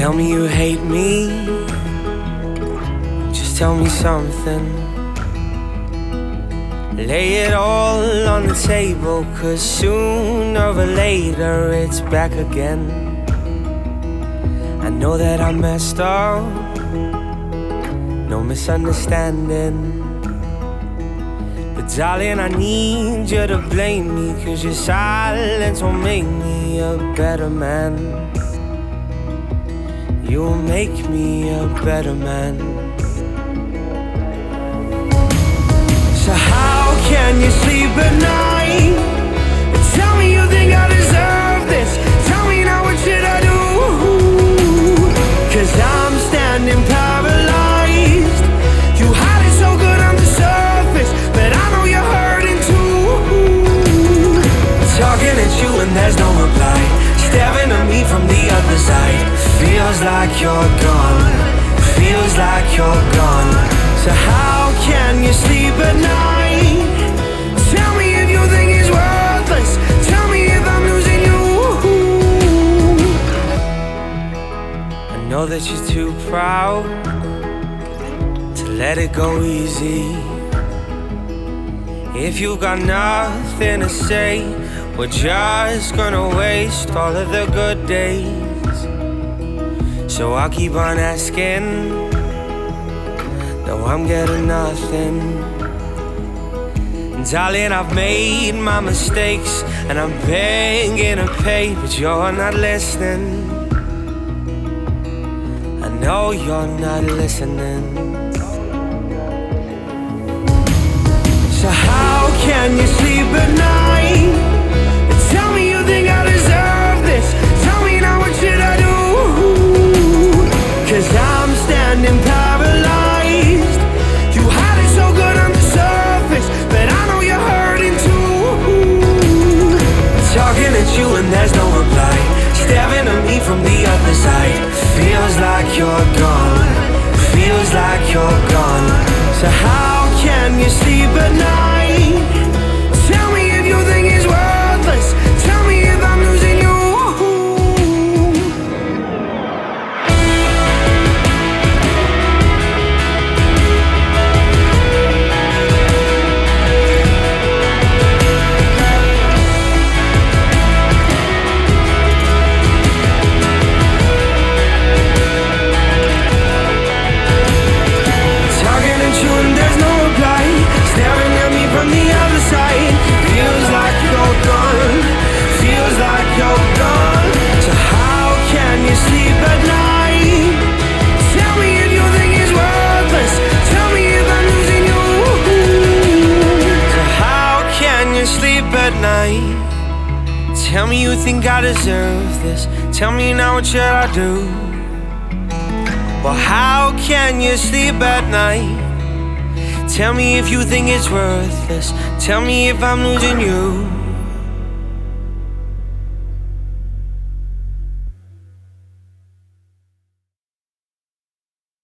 Tell me you hate me, just tell me something. Lay it all on the table, 'cause sooner or later it's back again. I know that I messed up, no misunderstanding. But darling, I need you to blame me, 'cause your silence will make me a better man. You will make me a better man. So how can you sleep at night? Tell me you think I deserve this. Tell me now, what should I do? 'Cause I'm standing paralyzed. You hide it so good on the surface, but I know you're hurting too. Talking at you and there's no reply, staring at me from the other side. Feels like you're gone, feels like you're gone. So how can you sleep at night? Tell me if you think it's worthless. Tell me if I'm losing you. I know that you're too proud to let it go easy. If you've got nothing to say, we're just gonna waste all of the good days. So I'll keep on asking, though I'm getting nothing. And darling, I've made my mistakes, and I'm begging to pay, but you're not listening. I know you're not listening. So how can you sleep at night? Tell me you think I deserve this. Tell me now, what should I do? 'Cause I'm standing paralyzed. You hide it so good on the surface, but I know you're hurting too. Talking at you and there's no reply, staring at me from the other side. Feels like you're gone, feels like you're gone. So how can you sleep at night? Tell me if you think it's worthless. Tell me if I'm losing you. Tell me you think I deserve this. Tell me now, what should I do? Well, how can you sleep at night? Tell me if you think it's worth this. Tell me if I'm losing you.